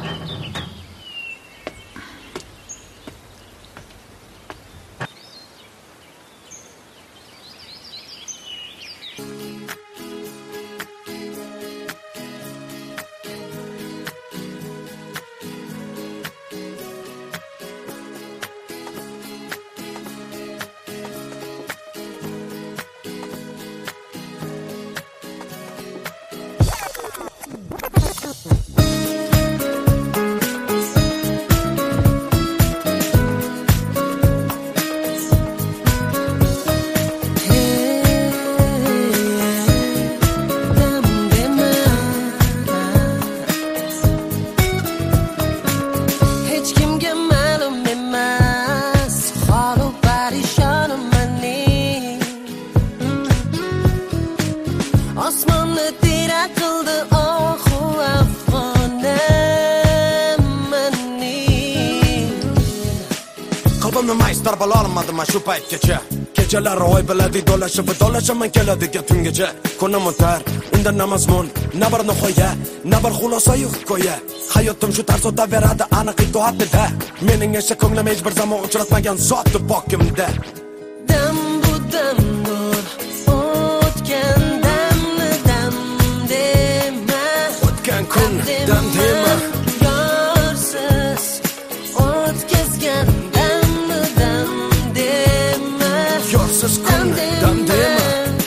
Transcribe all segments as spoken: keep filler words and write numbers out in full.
Qalbimni maystar bo'la olmadim shu paytgacha. Kechalar oy biladi do'lashib do'lashaman keladiga tungacha. Kunim o'tar, unda na mazmun, na bir nihoya, na bir xulosa yo'q hikoya. Hayotim shu tarz o'taveradi aniq itoatida. Mening yasha ko'nglim hech bir zamon uchratmagan zotni pokimda. Dam bu damdur, o'tgan damni dam dema. O'tgan kun dam dema. Yorsiz o'tkazgan damni dam dema. Yorsiz kun dam dema.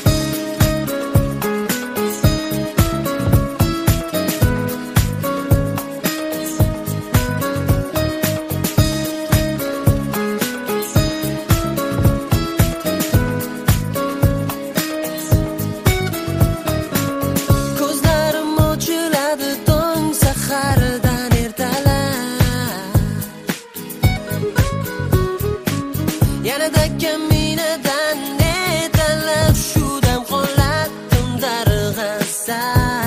Yanada kaminadan netalab shu dam qolatdim darg'asa.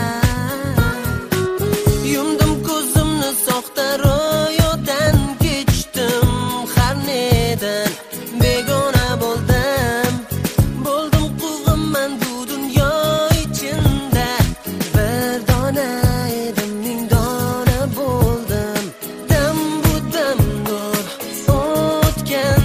Yumdim ko'zimni soxta ro'yodan kechdim har nedan begona bo'ldim. Bo'ldim quvg'inman bu dunyo ichinda. Bir dona edim ming dona bo'ldim. Dam bu damdur o'tgan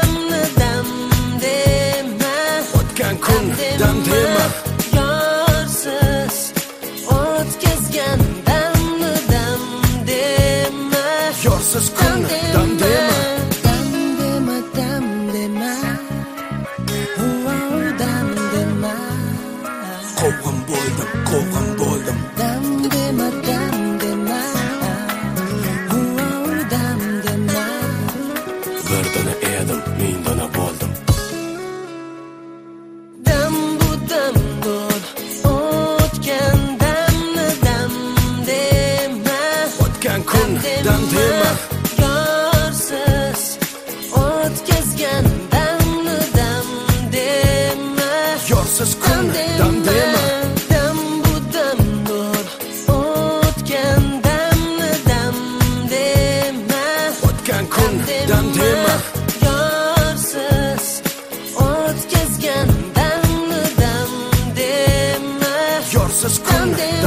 kun dam dema. Yorsiz o'tkazgan damni dam dema. Yorsiz kun dam dema. Dam dema dam dema. Oh dam dema. Qovg'in bo'ldim, qovg'in bo'ldim. Dam dema dam dema. Oh dam dema. Bir dona edim, ming dona bo'ldim. Kun dam dema. Yorsiz o'tkazgan damni dam dema. Yorsiz kun dam dema. Dam bu damdur o'tgan damni dam dema. O'tgan kun dam dema. Yorsiz o'tkazgan damni dam dema. Yorsiz kun